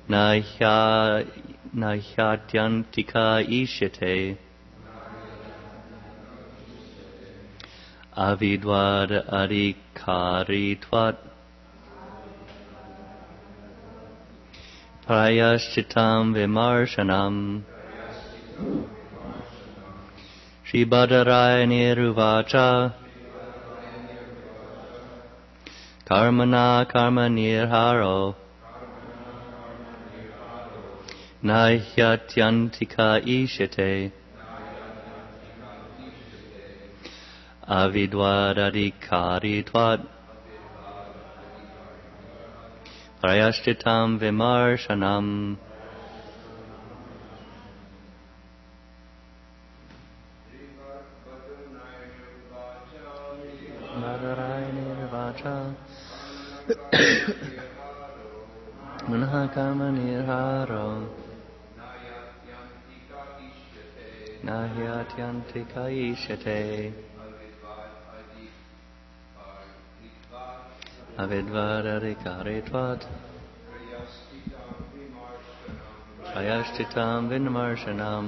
nahyatyantika ishite avidvad adhikaritvat prayashchitam vimarshanam. Shri Badarayaniruvacha Karmana karmanirharo Nahyatyantika ishite Avidwadadikaritvat Prayashchitam vimarshanam. Manahakarmanirharo Nahyatyantika ishite Avidvadadikaritvat Prayashchitam vimarshanam.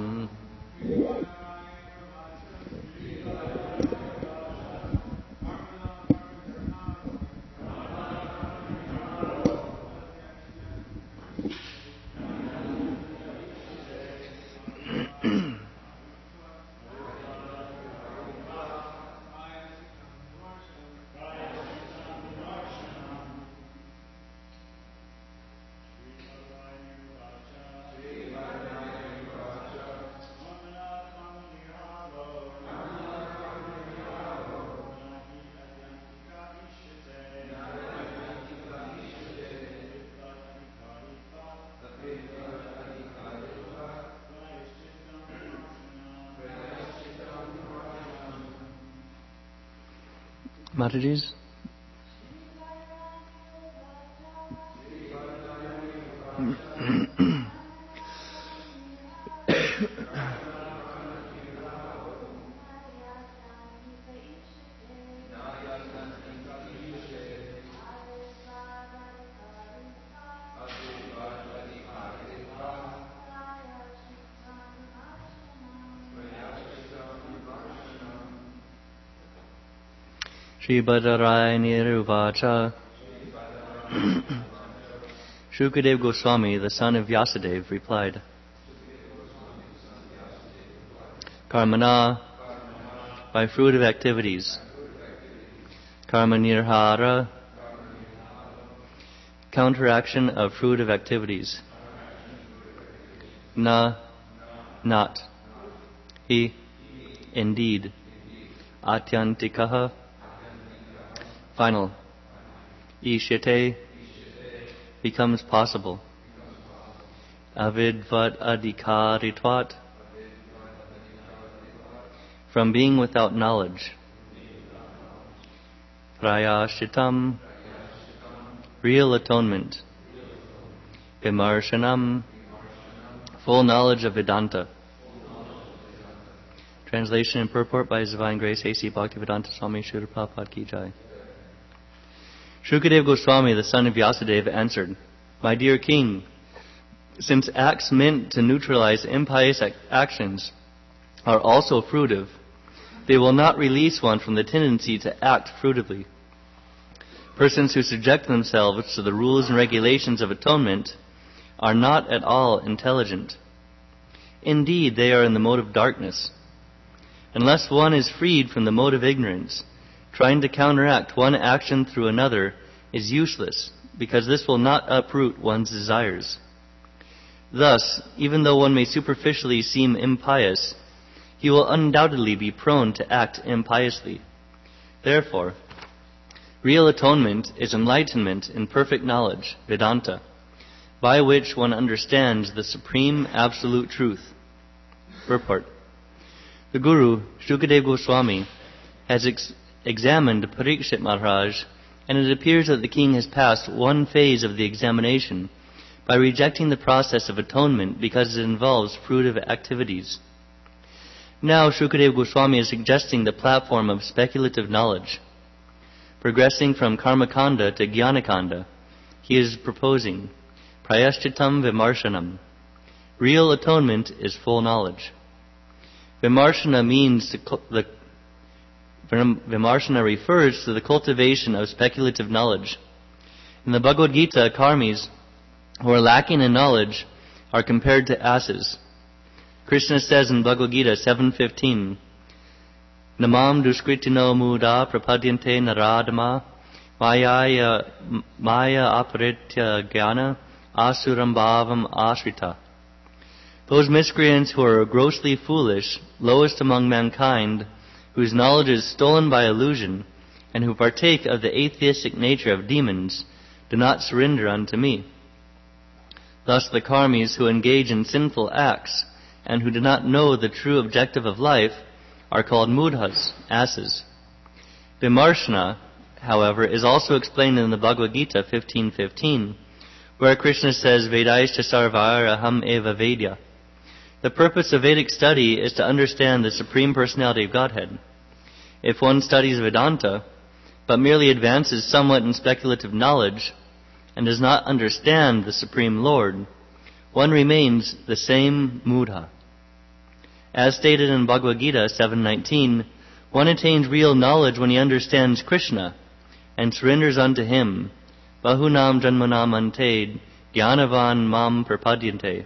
Mataji's? Shri Badarayaniruvacha Shukadev Goswami, the son of Vyasadeva, replied, Karmana, by fruit of activities. Karmanirhara, counteraction of fruit of activities. Na, not. He, indeed. Atyantikaha, final. Ishite, becomes possible. Avidvat adhikaritvat, from being without knowledge. Prayashitam, real atonement. Vimarshanam, full knowledge of Vedanta. Translation and purport by His Divine Grace A.C. Bhaktivedanta Swami Srila Prabhupada Ki Jai. Shukadev Goswami, the son of Vyasadeva, answered, My dear king, since acts meant to neutralize impious actions are also fruitive, they will not release one from the tendency to act fruitively. Persons who subject themselves to the rules and regulations of atonement are not at all intelligent. Indeed, they are in the mode of darkness. Unless one is freed from the mode of ignorance, trying to counteract one action through another is useless, because this will not uproot one's desires. Thus, even though one may superficially seem impious, he will undoubtedly be prone to act impiously. Therefore, real atonement is enlightenment in perfect knowledge, Vedanta, by which one understands the supreme absolute truth. Purport. The Guru, Shukadev Goswami, has examined Parikshit Maharaj, and it appears that the king has passed one phase of the examination by rejecting the process of atonement because it involves fruitive activities. Now Shukadev Goswami is suggesting the platform of speculative knowledge. Progressing from Karmakanda to Jnanakanda, he is proposing, Prayashchitam vimarshanam. Real atonement is full knowledge. Vimarshana Vimarshana refers to the cultivation of speculative knowledge. In the Bhagavad Gita, karmis who are lacking in knowledge are compared to asses. Krishna says in Bhagavad Gita 7:15, Namam duskritino muda prapadyante naradama maya aparitya jnana asuram bhavam ashrita. Those miscreants who are grossly foolish, lowest among mankind, whose knowledge is stolen by illusion, and who partake of the atheistic nature of demons, do not surrender unto me. Thus the karmis who engage in sinful acts, and who do not know the true objective of life, are called mudhas, asses. Vimarshana, however, is also explained in the Bhagavad Gita 15:15, where Krishna says, Vedaishta sarvar aham eva vedya. The purpose of Vedic study is to understand the Supreme Personality of Godhead. If one studies Vedanta, but merely advances somewhat in speculative knowledge, and does not understand the Supreme Lord, one remains the same mudha. As stated in Bhagavad Gita 7:19, one attains real knowledge when he understands Krishna and surrenders unto him. Bahunam janmanam ante jnanavan mam prapadyante.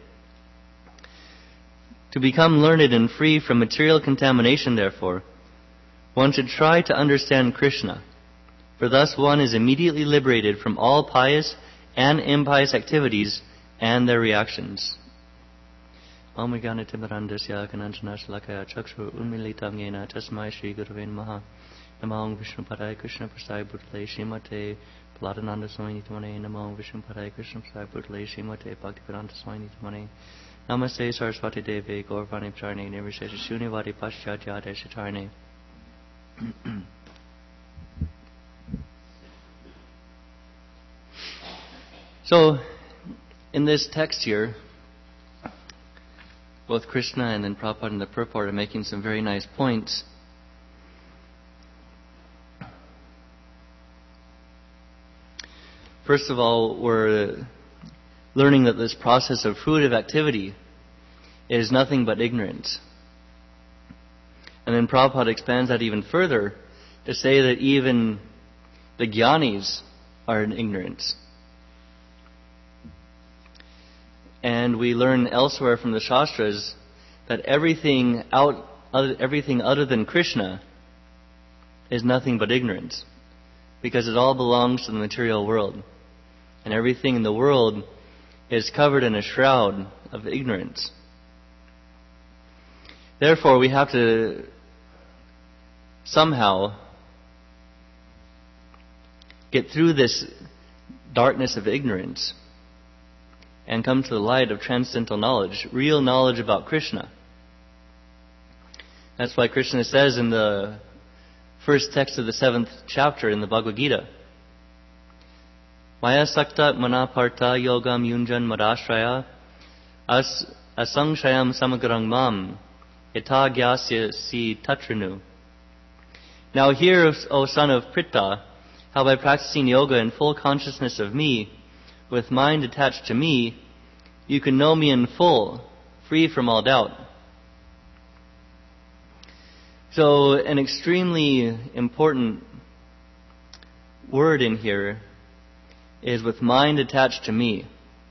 To become learned and free from material contamination, therefore, one should try to understand Krishna, for thus one is immediately liberated from all pious and impious activities and their reactions. Om Vijnana Timarandasya Kananjana Shalakaya Chakshur Unmilitam Yena Tasmai Shri Gurave Namaha Namo Vishnu Padaya Krishna Prasai Bhutale Srimate Paladananda Swami Tamane Namo Vishnu Padaya Krishna Prasai Bhutale Srimate Bhaktivedanta Swami Tamane Namaste Saraswati Devi Gaurvani Pacharne Nirvishesha Shunyavadi Paschatya Deshatarne. So, in this text here, both Krishna and then Prabhupada and the purport are making some very nice points. First of all, we're learning that this process of fruitive activity is nothing but ignorance. And then Prabhupada expands that even further to say that even the jnanis are in ignorance. And we learn elsewhere from the Shastras that everything other than Krishna is nothing but ignorance, because it all belongs to the material world. And everything in the world is covered in a shroud of ignorance. Therefore, we have to somehow get through this darkness of ignorance and come to the light of transcendental knowledge, real knowledge about Krishna. That's why Krishna says in the first text of the 7th chapter in the Bhagavad Gita, Maya sakta manaparta yogam yunjan madashraya asangshayam samagrang mam ita gyasya si tatrinu. Now hear, O son of Pritha, how by practicing yoga in full consciousness of me, with mind attached to me, you can know me in full, free from all doubt. So an extremely important word in here is with mind attached to me.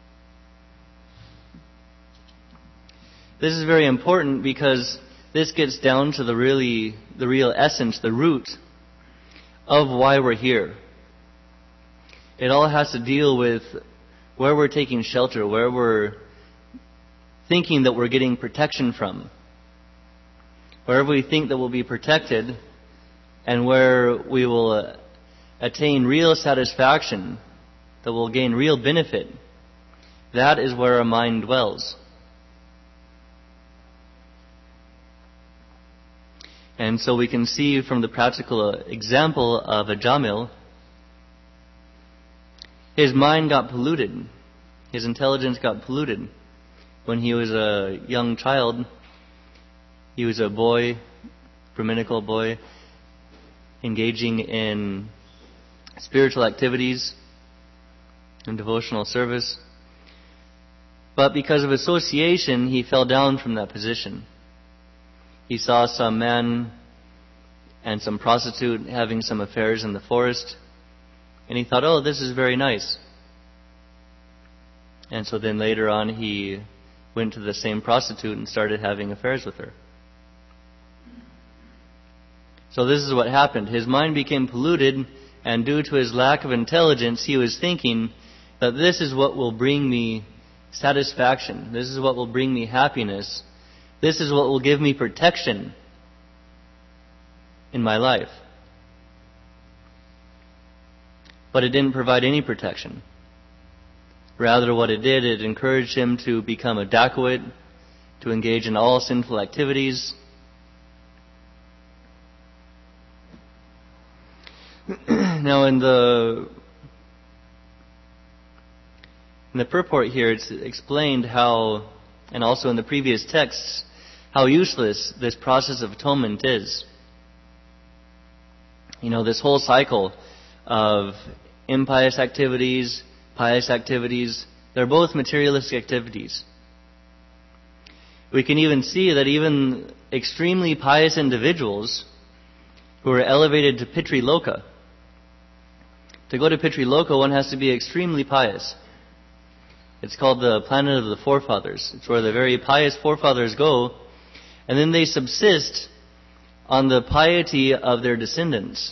This is very important because this gets down to the real essence, the root of why we're here. It all has to deal with where we're taking shelter, where we're thinking that we're getting protection from. Wherever we think that we'll be protected and where we will attain real satisfaction, that will gain real benefit, that is where our mind dwells. And so we can see from the practical example of Ajamil, his mind got polluted. His intelligence got polluted. When he was a young child, he was a boy, Brahminical boy, engaging in spiritual activities and devotional service. But because of association, he fell down from that position. He saw some man and some prostitute having some affairs in the forest, and he thought, oh, this is very nice. And so then later on he went to the same prostitute and started having affairs with her. So this is what happened. His mind became polluted, and due to his lack of intelligence, he was thinking that this is what will bring me satisfaction. This is what will bring me happiness. This is what will give me protection in my life. But it didn't provide any protection. Rather, what it did, it encouraged him to become a dacoit, to engage in all sinful activities. Now, in the purport here, it's explained how, and also in the previous texts, how useless this process of atonement is. You know, this whole cycle of impious activities, pious activities, they're both materialistic activities. We can even see that even extremely pious individuals who are elevated to Pitri Loka. To go to Pitri Loka, one has to be extremely pious. It's called the planet of the forefathers. It's where the very pious forefathers go, and then they subsist on the piety of their descendants.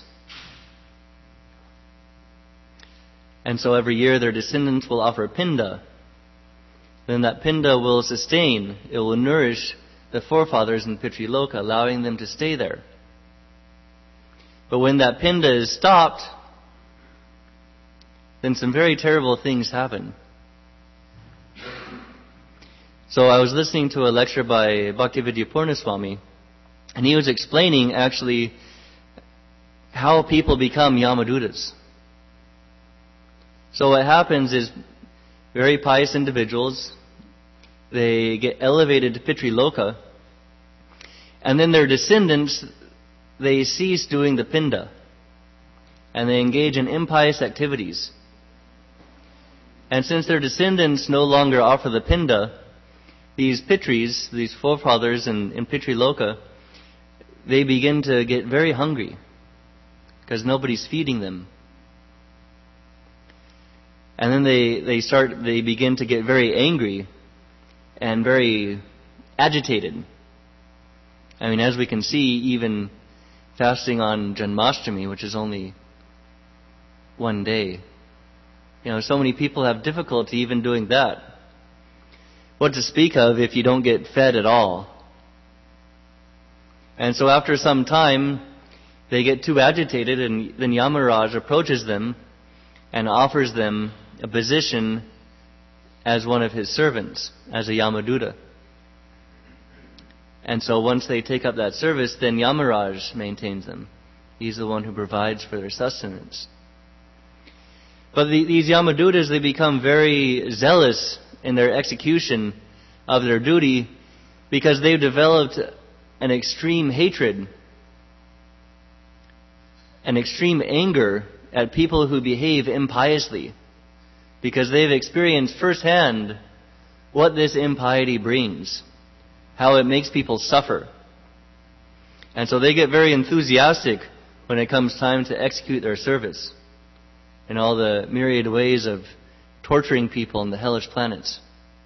And so every year their descendants will offer pinda. Then that pinda will sustain, it will nourish the forefathers in Pitri Loka, allowing them to stay there. But when that pinda is stopped, then some very terrible things happen. So I was listening to a lecture by Bhaktividyapurna Swami, and he was explaining actually how people become Yamadutas. So what happens is very pious individuals, they get elevated to Pitri Loka, and then their descendants, they cease doing the pinda, and they engage in impious activities. And since their descendants no longer offer the pinda, these Pitris, these forefathers in Pitri Loka, they begin to get very hungry because nobody's feeding them. And then they begin to get very angry and very agitated. I mean, as we can see, even fasting on Janmashtami, which is only one day, you know, so many people have difficulty even doing that. What to speak of if you don't get fed at all? And so after some time, they get too agitated, and then Yamaraj approaches them and offers them a position as one of his servants, as a Yamaduta. And so once they take up that service, then Yamaraj maintains them. He's the one who provides for their sustenance. But these Yamadutas, they become very zealous in their execution of their duty because they've developed an extreme hatred, an extreme anger at people who behave impiously, because they've experienced firsthand what this impiety brings, how it makes people suffer. And so they get very enthusiastic when it comes time to execute their service in all the myriad ways of torturing people on the hellish planets.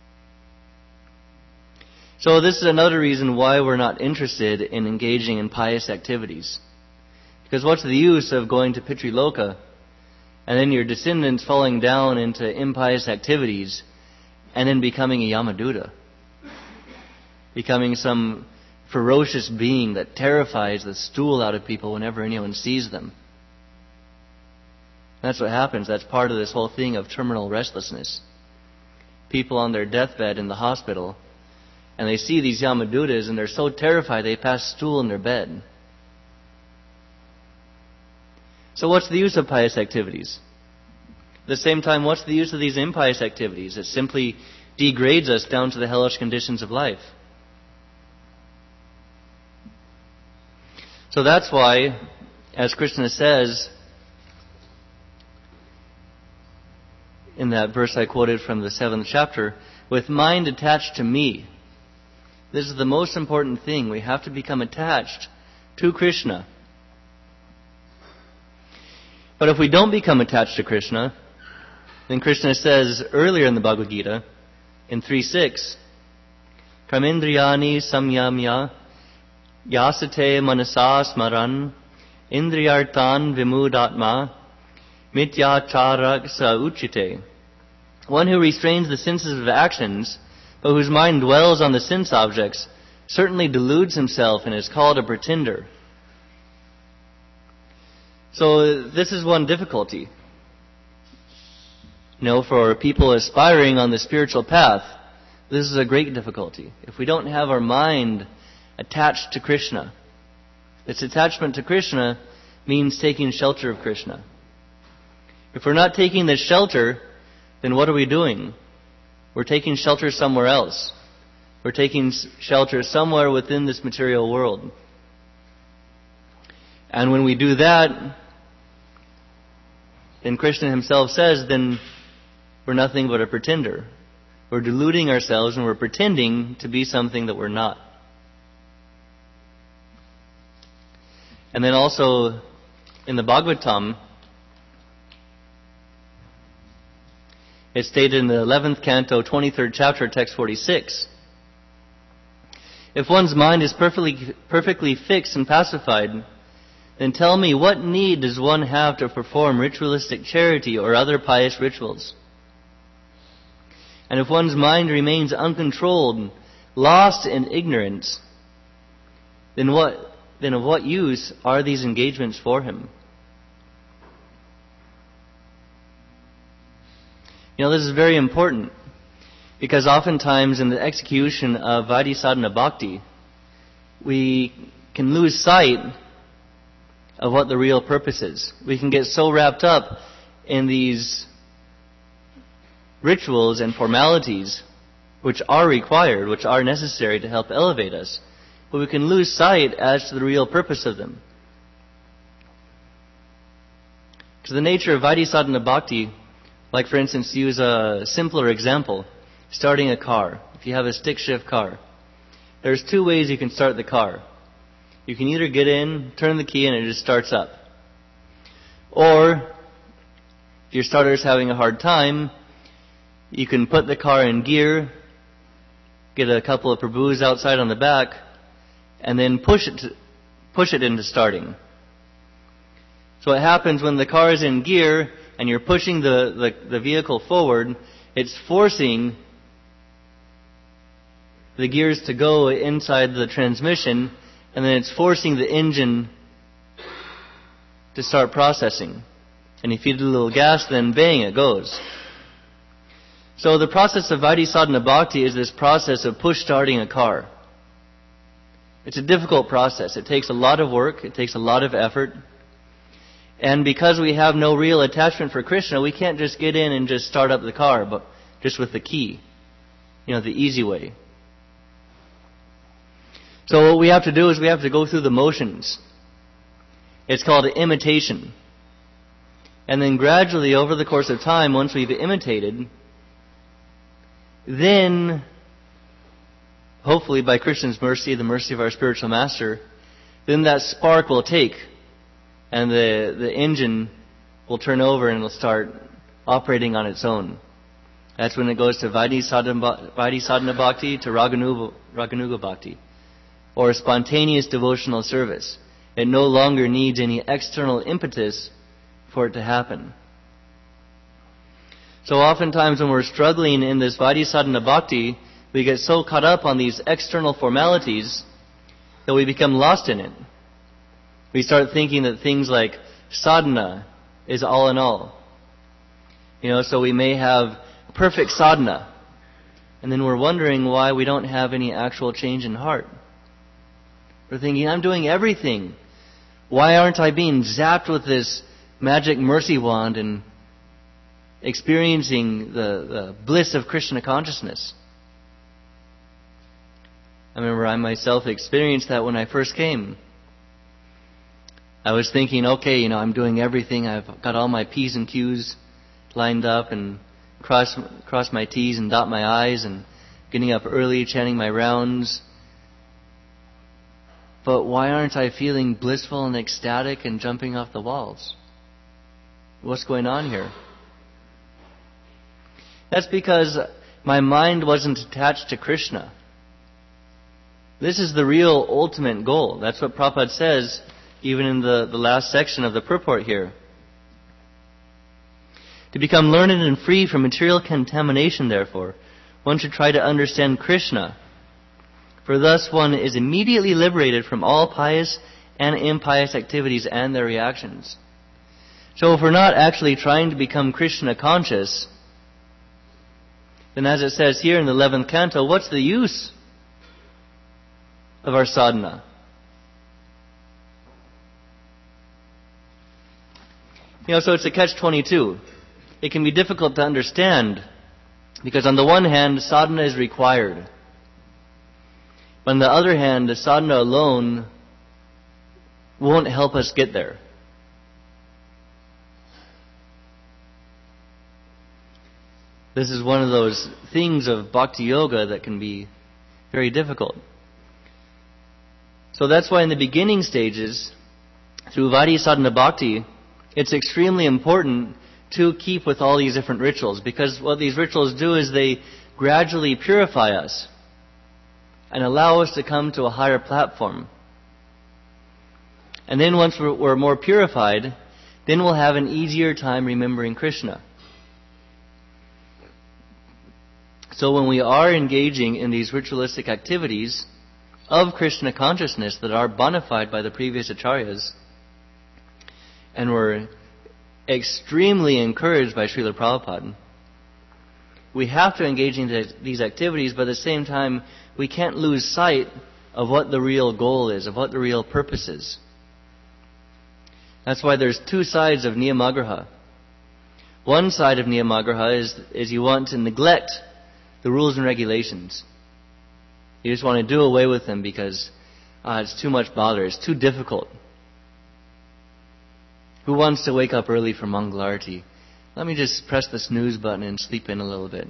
So this is another reason why we're not interested in engaging in pious activities. Because what's the use of going to Pitri Loka and then your descendants falling down into impious activities and then becoming a Yamaduta? Becoming some ferocious being that terrifies the stool out of people whenever anyone sees them. That's what happens. That's part of this whole thing of terminal restlessness. People on their deathbed in the hospital, and they see these Yamadutas, and they're so terrified they pass stool in their bed. So what's the use of pious activities? At the same time, what's the use of these impious activities? It simply degrades us down to the hellish conditions of life. So that's why, as Krishna says, in that verse I quoted from the 7th chapter, with mind attached to me. This is the most important thing. We have to become attached to Krishna. But if we don't become attached to Krishna, then Krishna says earlier in the Bhagavad Gita, in 3.6, Kamindriyani samyamya yasate manasa smaran indriyartan vimudatma mityachara sa uchite. One who restrains the senses of actions, but whose mind dwells on the sense objects, certainly deludes himself and is called a pretender. So this is one difficulty. For people aspiring on the spiritual path, this is a great difficulty. If we don't have our mind attached to Krishna, its attachment to Krishna means taking shelter of Krishna. If we're not taking this shelter, then what are we doing? We're taking shelter somewhere else. We're taking shelter somewhere within this material world. And when we do that, then Krishna himself says, then we're nothing but a pretender. We're deluding ourselves and we're pretending to be something that we're not. And then also in the Bhagavatam, it's stated in the 11th canto, 23rd chapter, text 46. If one's mind is perfectly fixed and pacified, then tell me, what need does one have to perform ritualistic charity or other pious rituals? And if one's mind remains uncontrolled, lost in ignorance, then of what use are these engagements for him? This is very important, because oftentimes in the execution of Vaidhi Sadhana Bhakti, we can lose sight of what the real purpose is. We can get so wrapped up in these rituals and formalities which are required, which are necessary to help elevate us, but we can lose sight as to the real purpose of them. Because the nature of Vaidhi Sadhana Bhakti, like for instance, to use a simpler example, starting a car. If you have a stick shift car, there's two ways you can start the car. You can either get in, turn the key, and it just starts up. Or, if your starter's having a hard time, you can put the car in gear, get a couple of prabhus outside on the back, and then push it into starting. So what happens when the car is in gear and you're pushing the vehicle forward, it's forcing the gears to go inside the transmission, and then it's forcing the engine to start processing. And if you feed it a little gas, then bang, it goes. So the process of Vaidhi Sadhana Bhakti is this process of push starting a car. It's a difficult process. It takes a lot of work. It takes a lot of effort. And because we have no real attachment for Krishna, we can't just get in and just start up the car, but just with the key. The easy way. So what we have to do is we have to go through the motions. It's called imitation. And then gradually, over the course of time, once we've imitated, then, hopefully by Krishna's mercy, the mercy of our spiritual master, then that spark will take, and the engine will turn over and it'll start operating on its own. That's when it goes to Vaidhi Sadhana Bhakti to Raganuga Bhakti, or spontaneous devotional service. It no longer needs any external impetus for it to happen. So oftentimes when we're struggling in this Vaidhi Sadhana Bhakti, we get so caught up on these external formalities that we become lost in it. We start thinking that things like sadhana is all in all. So we may have perfect sadhana, and then we're wondering why we don't have any actual change in heart. We're thinking, I'm doing everything. Why aren't I being zapped with this magic mercy wand and experiencing the bliss of Krishna consciousness? I remember I myself experienced that when I first came. I was thinking, okay, I'm doing everything. I've got all my P's and Q's lined up and cross my T's and dot my I's and getting up early, chanting my rounds. But why aren't I feeling blissful and ecstatic and jumping off the walls? What's going on here? That's because my mind wasn't attached to Krishna. This is the real ultimate goal. That's what Prabhupada says even in the last section of the purport here. To become learned and free from material contamination, therefore, one should try to understand Krishna. For thus one is immediately liberated from all pious and impious activities and their reactions. So if we're not actually trying to become Krishna conscious, then as it says here in the 11th canto, what's the use of our sadhana? So it's a catch-22. It can be difficult to understand because on the one hand, sadhana is required. But on the other hand, the sadhana alone won't help us get there. This is one of those things of bhakti yoga that can be very difficult. So that's why in the beginning stages, through Vaidhi Sadhana Bhakti, it's extremely important to keep with all these different rituals, because what these rituals do is they gradually purify us and allow us to come to a higher platform. And then once we're more purified, then we'll have an easier time remembering Krishna. So when we are engaging in these ritualistic activities of Krishna consciousness that are bona fide by the previous acharyas, and we're extremely encouraged by Srila Prabhupada, we have to engage in these activities, but at the same time, we can't lose sight of what the real goal is, of what the real purpose is. That's why there's two sides of Niyamagraha. One side of Niyamagraha is you want to neglect the rules and regulations. You just want to do away with them because it's too much bother, it's too difficult. Who wants to wake up early for Mangalarti? Let me just press the snooze button and sleep in a little bit.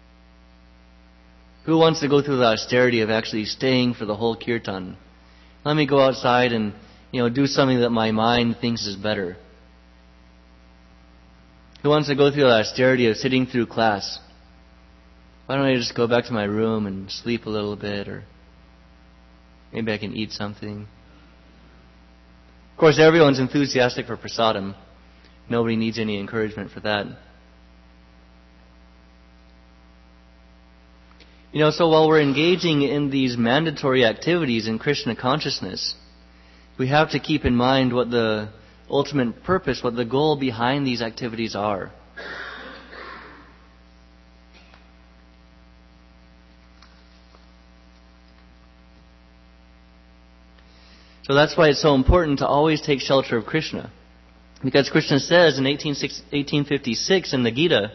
Who wants to go through the austerity of actually staying for the whole kirtan? Let me go outside and do something that my mind thinks is better. Who wants to go through the austerity of sitting through class? Why don't I just go back to my room and sleep a little bit, or maybe I can eat something? Of course, everyone's enthusiastic for prasadam. Nobody needs any encouragement for that. So while we're engaging in these mandatory activities in Krishna consciousness, we have to keep in mind what the ultimate purpose, what the goal behind these activities are. So that's why it's so important to always take shelter of Krishna. Because Krishna says in 1856 in the Gita,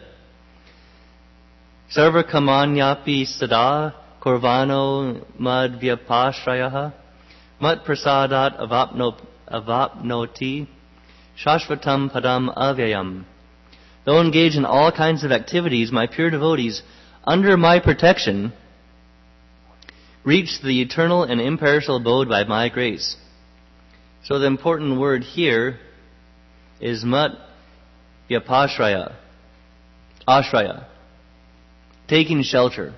Sarva kamanyapi sada korvano mad vyapashrayaha mat prasadat avapnoti shashvatam padam avyayam. Though engaged in all kinds of activities, my pure devotees, under my protection, reach the eternal and imperishable abode by my grace. So the important word here is mat vyapashraya, ashraya, taking shelter.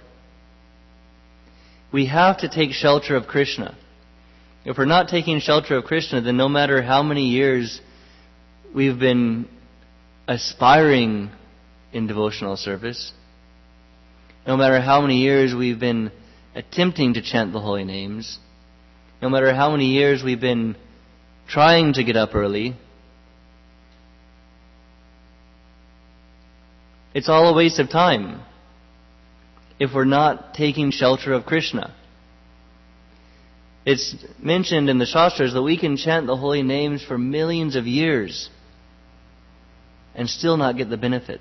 We have to take shelter of Krishna. If we're not taking shelter of Krishna, then no matter how many years we've been aspiring in devotional service, no matter how many years we've been attempting to chant the holy names, no matter how many years we've been trying to get up early, it's all a waste of time if we're not taking shelter of Krishna. It's mentioned in the Shastras that we can chant the holy names for millions of years and still not get the benefit.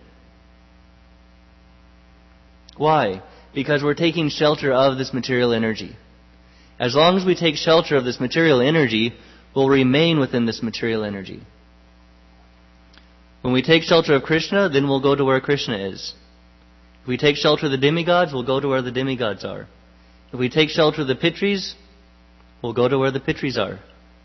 Why? Because we're taking shelter of this material energy. As long as we take shelter of this material energy, we'll remain within this material energy. When we take shelter of Krishna, then we'll go to where Krishna is. If we take shelter of the demigods, we'll go to where the demigods are. If we take shelter of the Pitris, we'll go to where the Pitris are.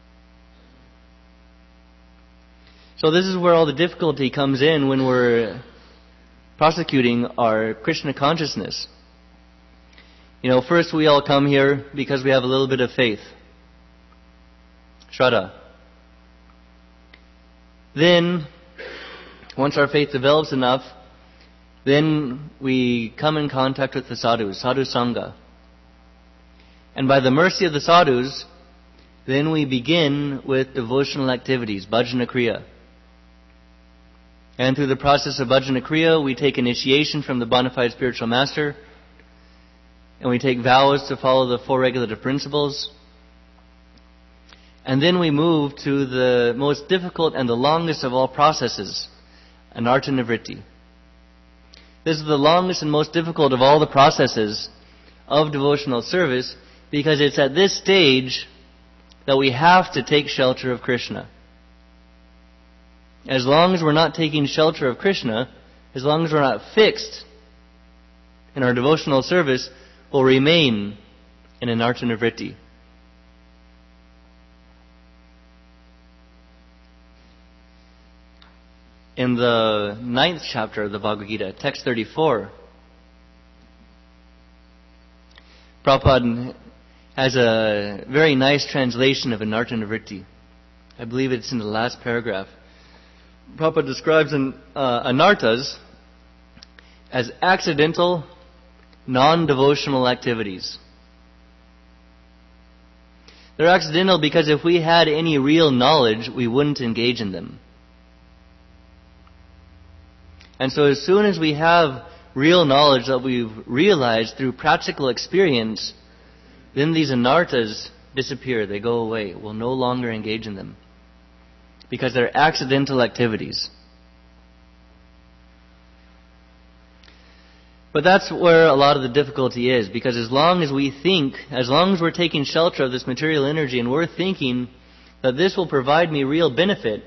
So this is where all the difficulty comes in when we're prosecuting our Krishna consciousness. First we all come here because we have a little bit of faith. Shraddha. Then, once our faith develops enough, then we come in contact with the sadhus, sadhu sangha. And by the mercy of the sadhus, then we begin with devotional activities, bhajana kriya. And through the process of bhajana kriya, we take initiation from the bona fide spiritual master, and we take vows to follow the four regulative principles. And then we move to the most difficult and the longest of all processes, anartha nivritti. This is the longest and most difficult of all the processes of devotional service, because it's at this stage that we have to take shelter of Krishna. As long as we're not taking shelter of Krishna, as long as we're not fixed in our devotional service, we'll remain in anartha nivritti. In the 9th chapter of the Bhagavad Gita, text 34, Prabhupada has a very nice translation of anartha nivritti. I believe it's in the last paragraph. Prabhupada describes anarthas as accidental, non-devotional activities. They're accidental because if we had any real knowledge, we wouldn't engage in them. And so as soon as we have real knowledge that we've realized through practical experience, then these anarthas disappear, they go away. We'll no longer engage in them, because they're accidental activities. But that's where a lot of the difficulty is, because as long as we're taking shelter of this material energy and we're thinking that this will provide me real benefit,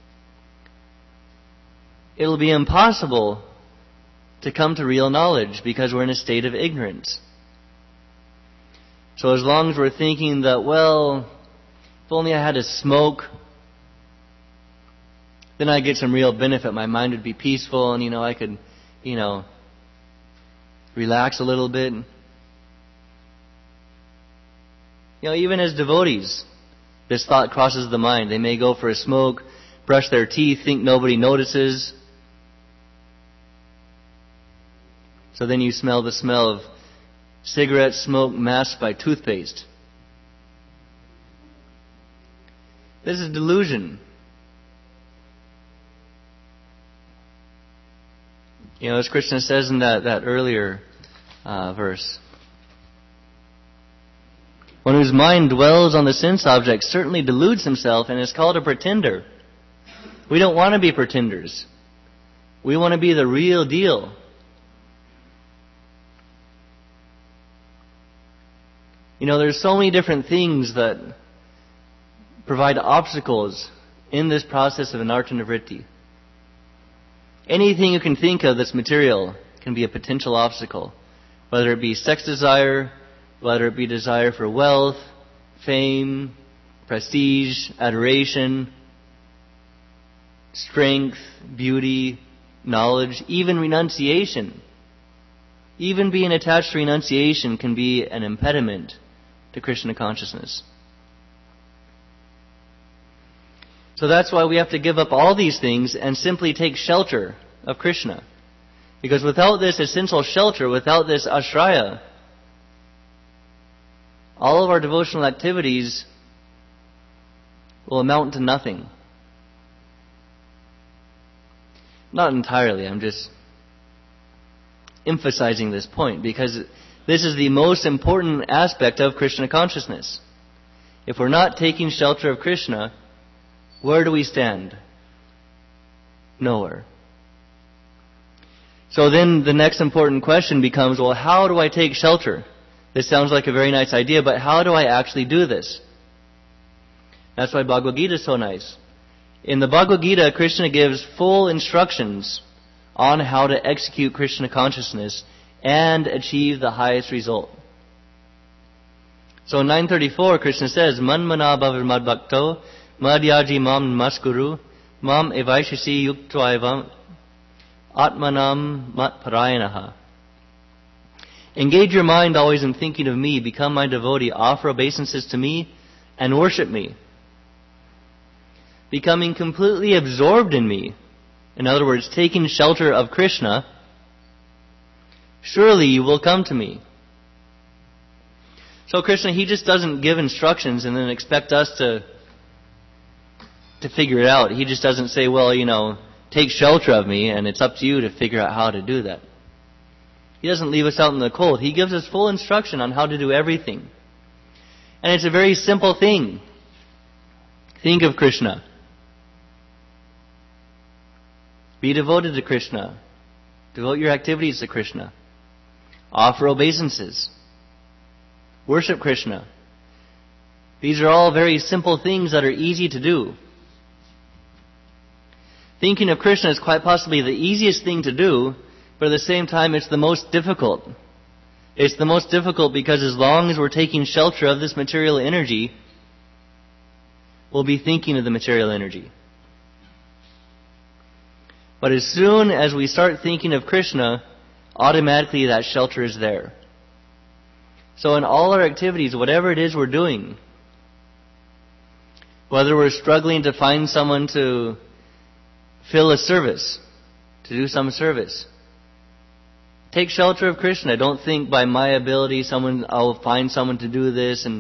it'll be impossible to come to real knowledge because we're in a state of ignorance. So as long as we're thinking that, well, if only I had a smoke, then I'd get some real benefit. My mind would be peaceful and, I could, relax a little bit. Even as devotees, this thought crosses the mind. They may go for a smoke, brush their teeth, think nobody notices. So then you smell the smell of cigarette smoke masked by toothpaste. This is delusion. As Krishna says in that earlier verse, one whose mind dwells on the sense object certainly deludes himself and is called a pretender. We don't want to be pretenders. We want to be the real deal. There's so many different things that provide obstacles in this process of anartha nivritti. Anything you can think of that's material can be a potential obstacle, whether it be sex desire, whether it be desire for wealth, fame, prestige, adoration, strength, beauty, knowledge, even renunciation. Even being attached to renunciation can be an impediment to Krishna consciousness. So that's why we have to give up all these things and simply take shelter of Krishna. Because without this essential shelter, without this ashraya, all of our devotional activities will amount to nothing. Not entirely, I'm just emphasizing this point, because this is the most important aspect of Krishna consciousness. If we're not taking shelter of Krishna, where do we stand? Nowhere. So then the next important question becomes, well, how do I take shelter? This sounds like a very nice idea, but how do I actually do this? That's why Bhagavad Gita is so nice. In the Bhagavad Gita, Krishna gives full instructions on how to execute Krishna consciousness and achieve the highest result. So in 934, Krishna says, Manmana bhavar madbhakto, madhyaji mam namaskuru, mam evaishasi yuktva atmanam matparayanaha. Engage your mind always in thinking of me, become my devotee, offer obeisances to me, and worship me. Becoming completely absorbed in me, in other words, taking shelter of Krishna, surely you will come to me. So Krishna, He just doesn't give instructions and then expect us to figure it out. He just doesn't say, well, take shelter of me, and it's up to you to figure out how to do that. He doesn't leave us out in the cold. He gives us full instruction on how to do everything. And it's a very simple thing. Think of Krishna. Be devoted to Krishna. Devote your activities to Krishna. Offer obeisances. Worship Krishna. These are all very simple things that are easy to do. Thinking of Krishna is quite possibly the easiest thing to do, but at the same time it's the most difficult. It's the most difficult because as long as we're taking shelter of this material energy, we'll be thinking of the material energy. But as soon as we start thinking of Krishna, automatically that shelter is there. So in all our activities, whatever it is we're doing, whether we're struggling to find someone to fill a service, to do some service, take shelter of Krishna. Don't think by my ability I'll find someone to do this, and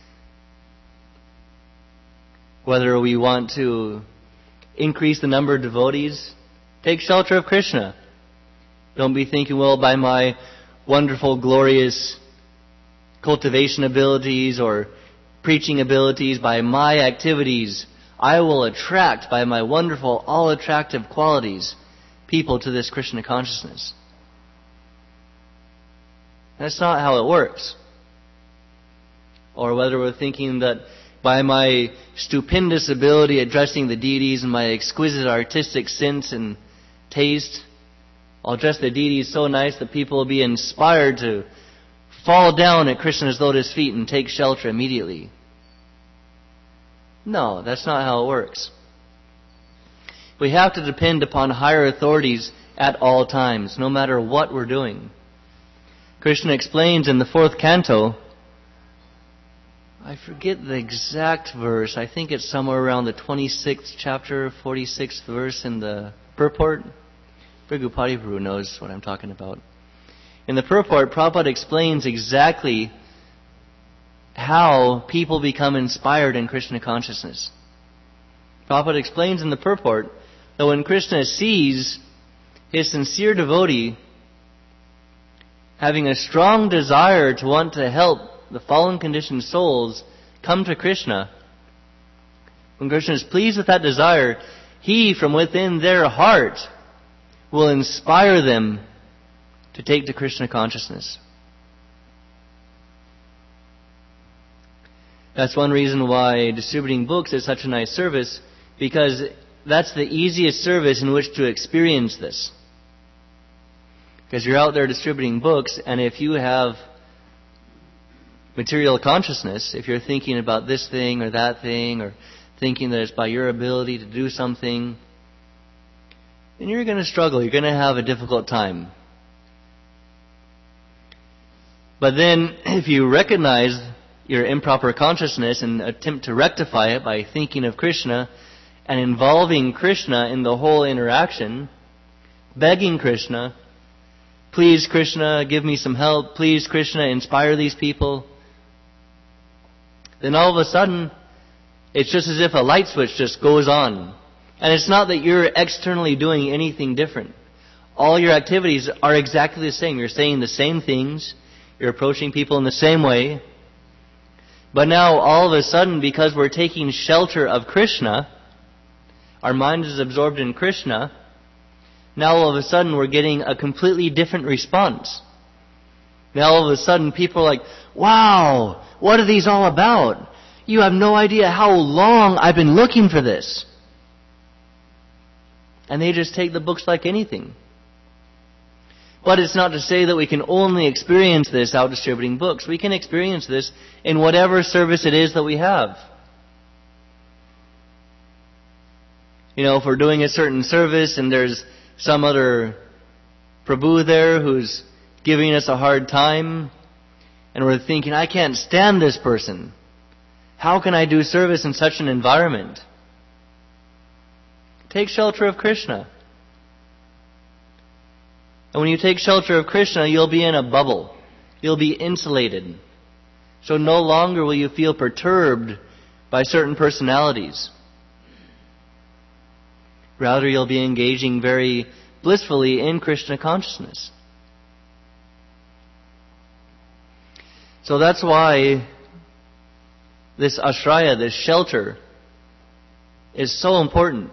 whether we want to increase the number of devotees. Take shelter of Krishna. Don't be thinking, well, by my wonderful, glorious cultivation abilities or preaching abilities, by my activities, I will attract, by my wonderful, all-attractive qualities, people to this Krishna consciousness. That's not how it works. Or whether we're thinking that by my stupendous ability at dressing the deities and my exquisite artistic sense and taste, I'll dress the deities so nice that people will be inspired to fall down at Krishna's lotus feet and take shelter immediately. No, that's not how it works. We have to depend upon higher authorities at all times, no matter what we're doing. Krishna explains in the 4th canto, I forget the exact verse, I think it's somewhere around the 26th chapter, 46th verse in the purport. Brigupati Prabhu knows what I'm talking about. In the purport, Prabhupada explains exactly how people become inspired in Krishna consciousness. Prabhupada explains in the purport that when Krishna sees his sincere devotee having a strong desire to want to help the fallen conditioned souls come to Krishna, when Krishna is pleased with that desire, He, from within their heart, will inspire them to take to Krishna consciousness. That's one reason why distributing books is such a nice service, because that's the easiest service in which to experience this. Because you're out there distributing books, and if you have material consciousness, if you're thinking about this thing or that thing, or thinking that it's by your ability to do something, then you're going to struggle. You're going to have a difficult time. But then, if you recognize your improper consciousness and attempt to rectify it by thinking of Krishna and involving Krishna in the whole interaction, begging Krishna, please Krishna, give me some help, please Krishna, inspire these people, then all of a sudden, it's just as if a light switch just goes on. And it's not that you're externally doing anything different. All your activities are exactly the same. You're saying the same things. You're approaching people in the same way. But now, all of a sudden, because we're taking shelter of Krishna, our mind is absorbed in Krishna, now all of a sudden we're getting a completely different response. Now all of a sudden people are like, wow, what are these all about? You have no idea how long I've been looking for this. And they just take the books like anything. But it's not to say that we can only experience this out distributing books. We can experience this in whatever service it is that we have. If we're doing a certain service and there's some other Prabhu there who's giving us a hard time, and we're thinking, I can't stand this person. How can I do service in such an environment? Take shelter of Krishna. And when you take shelter of Krishna, you'll be in a bubble. You'll be insulated. So no longer will you feel perturbed by certain personalities. Rather, you'll be engaging very blissfully in Krishna consciousness. So that's why this ashraya, this shelter, is so important.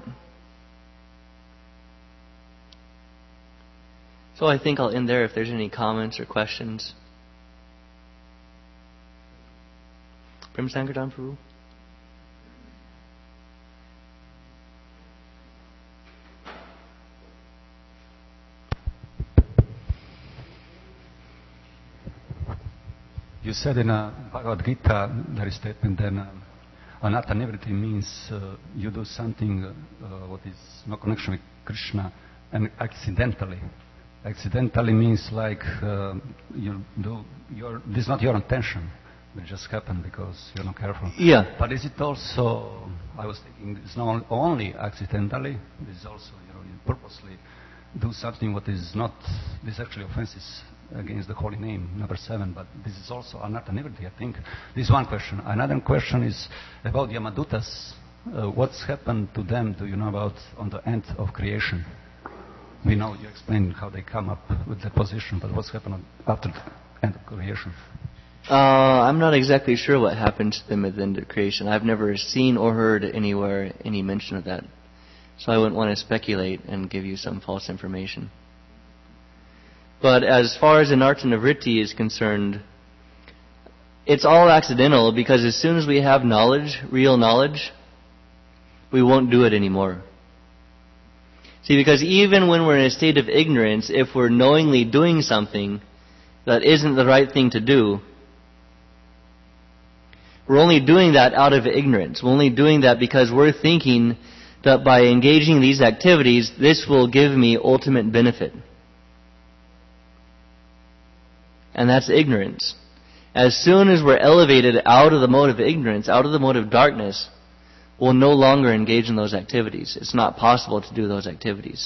So I think I'll end there if there's any comments or questions. Prem Sankirtan Prabhu. You said in Bhagavad Gita, there is a statement that anatta nivriti means you do something what is no connection with Krishna, and accidentally. Accidentally means like this is not your intention. It just happened because you're not careful. Yeah. But is it also, I was thinking, it's not only accidentally, it's also, you purposely do something what is not, this actually offenses against the holy name, number 7, but this is also anatta nivriti, I think. This is one question. Another question is about Yamadutas. What's happened to them, do you know about, on the end of creation? We know you explained how they come up with that position, but what's happened after the end of creation? I'm not exactly sure what happened to them at the end of creation. I've never seen or heard anywhere any mention of that. So I wouldn't want to speculate and give you some false information. But as far as anartha nivritti is concerned, it's all accidental, because as soon as we have knowledge, real knowledge, we won't do it anymore. See, because even when we're in a state of ignorance, if we're knowingly doing something that isn't the right thing to do, we're only doing that out of ignorance. We're only doing that because we're thinking that by engaging these activities, this will give me ultimate benefit. And that's ignorance. As soon as we're elevated out of the mode of ignorance, out of the mode of darkness, we'll no longer engage in those activities. It's not possible to do those activities.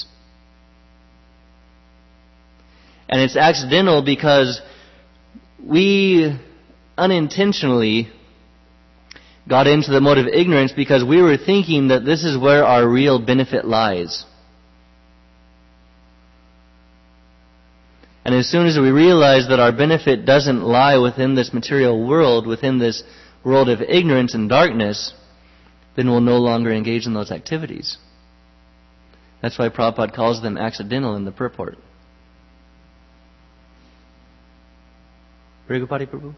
And it's accidental because we unintentionally got into the mode of ignorance because we were thinking that this is where our real benefit lies. And as soon as we realize that our benefit doesn't lie within this material world, within this world of ignorance and darkness, then we'll no longer engage in those activities. That's why Prabhupada calls them accidental in the purport. Brigapati Prabhu?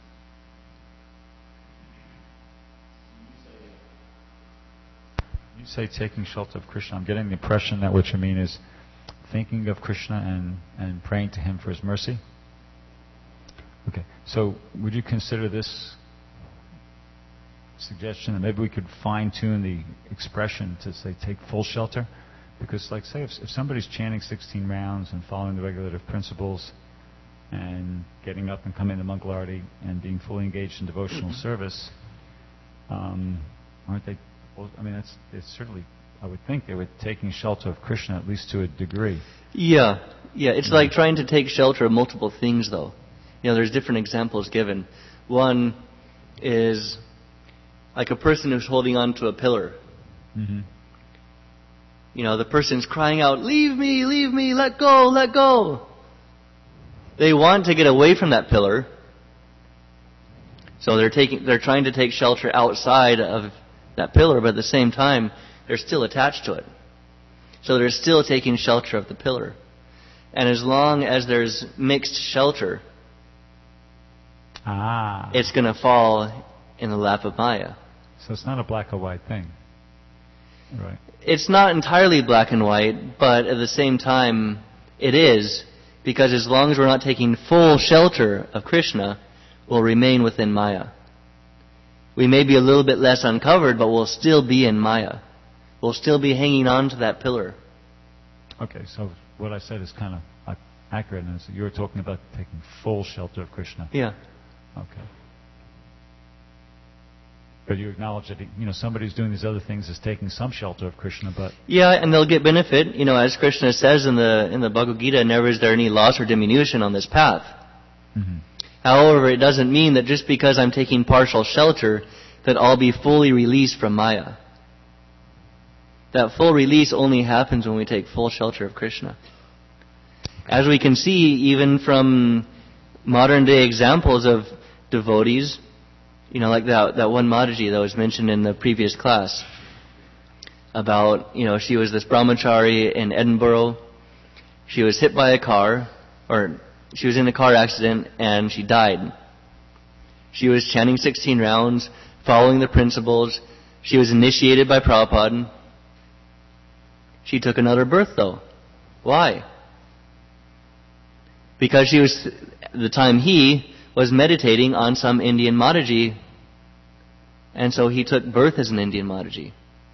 You say taking shelter of Krishna. I'm getting the impression that what you mean is thinking of Krishna and praying to Him for His mercy. Okay, so would you consider this suggestion that maybe we could fine-tune the expression to say take full shelter? Because like say if somebody's chanting 16 rounds and following the regulative principles and getting up and coming to Mangalarti and being fully engaged in devotional service, aren't they? Well, I mean, it's certainly, I would think they were taking shelter of Krishna at least to a degree. Yeah. It's like trying to take shelter of multiple things, though. There's different examples given. One is like a person who's holding on to a pillar. Mm-hmm. The person's crying out, leave me, let go. They want to get away from that pillar. So they're trying to take shelter outside of that pillar, but at the same time, they're still attached to it. So they're still taking shelter of the pillar. And as long as there's mixed shelter, it's going to fall in the lap of Maya. So it's not a black or white thing. Right. It's not entirely black and white, but at the same time, it is. Because as long as we're not taking full shelter of Krishna, we'll remain within Maya. We may be a little bit less uncovered, but we'll still be in Maya. We'll still be hanging on to that pillar. Okay, so what I said is kind of accurate. And you were talking about taking full shelter of Krishna. Yeah. Okay. But you acknowledge that somebody who's doing these other things is taking some shelter of Krishna, but yeah, and they'll get benefit. As Krishna says in the Bhagavad Gita, never is there any loss or diminution on this path. Mm-hmm. However, it doesn't mean that just because I'm taking partial shelter, that I'll be fully released from Maya. That full release only happens when we take full shelter of Krishna. As we can see, even from modern day examples of devotees, like that one Mataji that was mentioned in the previous class, about, she was this brahmachari in Edinburgh. She was hit by a car, or she was in a car accident, and she died. She was chanting 16 rounds, following the principles. She was initiated by Prabhupada. She took another birth, though. Why? Because she was, at the time he was meditating on some Indian Mataji, and so he took birth as an Indian Mataji.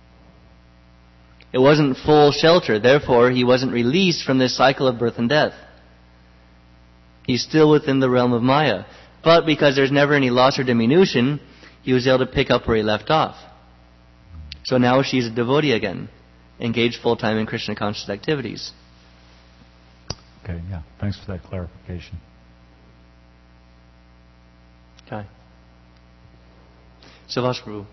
It wasn't full shelter, therefore he wasn't released from this cycle of birth and death. He's still within the realm of Maya. But because there's never any loss or diminution, he was able to pick up where he left off. So now she's a devotee again, engaged full-time in Krishna conscious activities. Okay, yeah. Thanks for that clarification. Okay. Subhash Prabhu.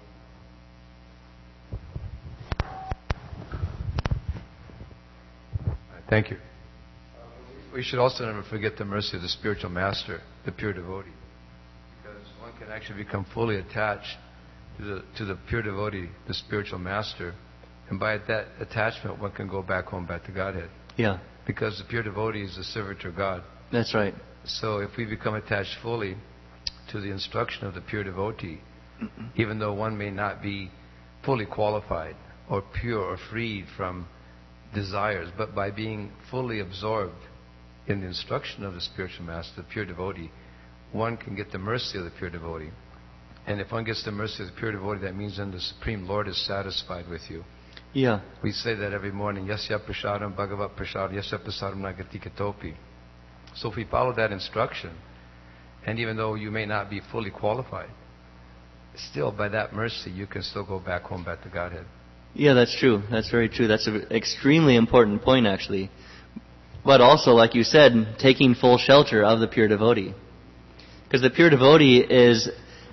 Thank you. We should also never forget the mercy of the spiritual master, the pure devotee, because one can actually become fully attached to the pure devotee, the spiritual master, and by that attachment one can go back home, back to Godhead. Yeah. Because the pure devotee is the servitor of God. That's right. So if we become attached fully to the instruction of the pure devotee, even though one may not be fully qualified or pure or freed from desires, but by being fully absorbed in the instruction of the spiritual master, the pure devotee, one can get the mercy of the pure devotee. And if one gets the mercy of the pure devotee, that means then the Supreme Lord is satisfied with you. Yeah. We say that every morning, Yasya Prasadam Bhagavat Prasadam Yasya Prasadam Nagati Katopi. So if we follow that instruction, and even though you may not be fully qualified, still by that mercy you can still go back home, back to Godhead. Yeah, that's true. That's very true. That's an extremely important point, actually. But also, like you said, taking full shelter of the pure devotee. Because the pure devotee is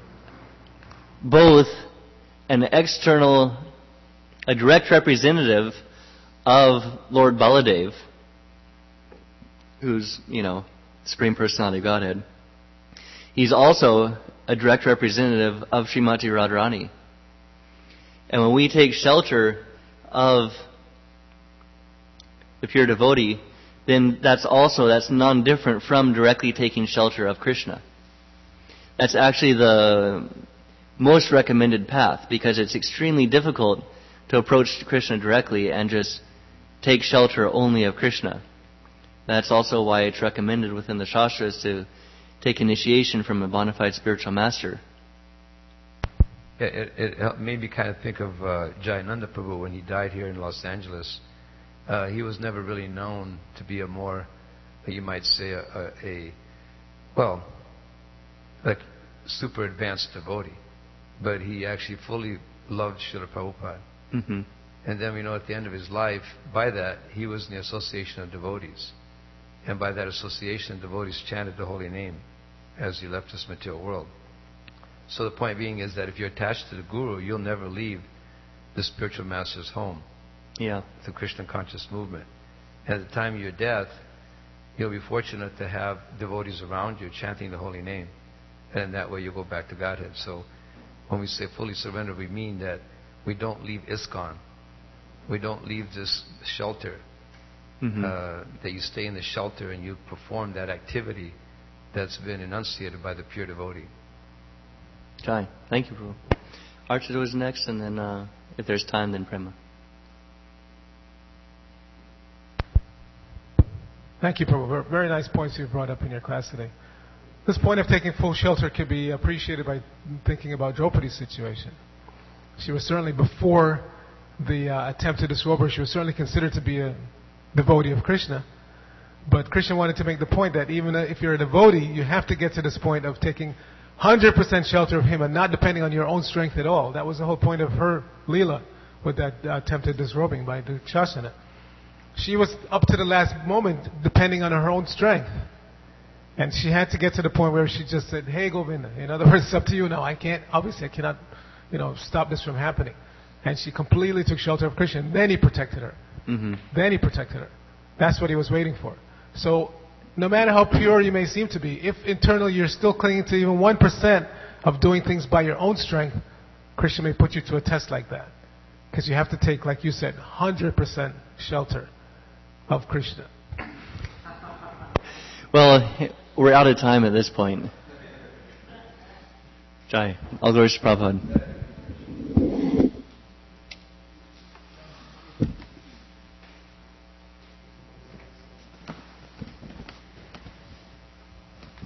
both an external, a direct representative of Lord Baladev, who's, Supreme Personality of Godhead. He's also a direct representative of Srimati Radharani. And when we take shelter of the pure devotee, then that's non-different from directly taking shelter of Krishna. That's actually the most recommended path, because it's extremely difficult to approach Krishna directly and just take shelter only of Krishna. That's also why it's recommended within the Shastras to take initiation from a bona fide spiritual master. It made me kind of think of Jayananda Prabhu when he died here in Los Angeles. He was never really known to be a more, you might say, like super advanced devotee. But he actually fully loved Srila Prabhupada. Mm-hmm. And then we know at the end of his life, by that, he was in the association of devotees. And by that association, devotees chanted the holy name as he left this material world. So the point being is that if you're attached to the Guru, you'll never leave the spiritual master's home. Yeah. The Krishna conscious movement. And at the time of your death, you'll be fortunate to have devotees around you chanting the holy name. And that way you'll go back to Godhead. So when we say fully surrender, we mean that we don't leave ISKCON. We don't leave this shelter. Mm-hmm. That you stay in the shelter and you perform that activity that's been enunciated by the pure devotee. Okay. Thank you, Prabhu. Archita was next, and then if there's time, then Prema. Thank you, Prabhu. Very nice points you brought up in your class today. This point of taking full shelter could be appreciated by thinking about Draupadi's situation. She was certainly, before the attempt to disrobe her, she was certainly considered to be a devotee of Krishna. But Krishna wanted to make the point that even if you're a devotee, you have to get to this point of taking 100% shelter of him and not depending on your own strength at all. That was the whole point of her Leela with that attempted disrobing by Dukshasana. She was up to the last moment depending on her own strength. And she had to get to the point where she just said, hey Govinda, in other words, it's up to you now. I cannot, stop this from happening. And she completely took shelter of Krishna. And then he protected her. Mm-hmm. Then he protected her. That's what he was waiting for. So, no matter how pure you may seem to be, if internally you're still clinging to even 1% of doing things by your own strength, Krishna may put you to a test like that. Because you have to take, like you said, 100% shelter of Krishna. Well, we're out of time at this point. Jai. All glories to Prabhupada.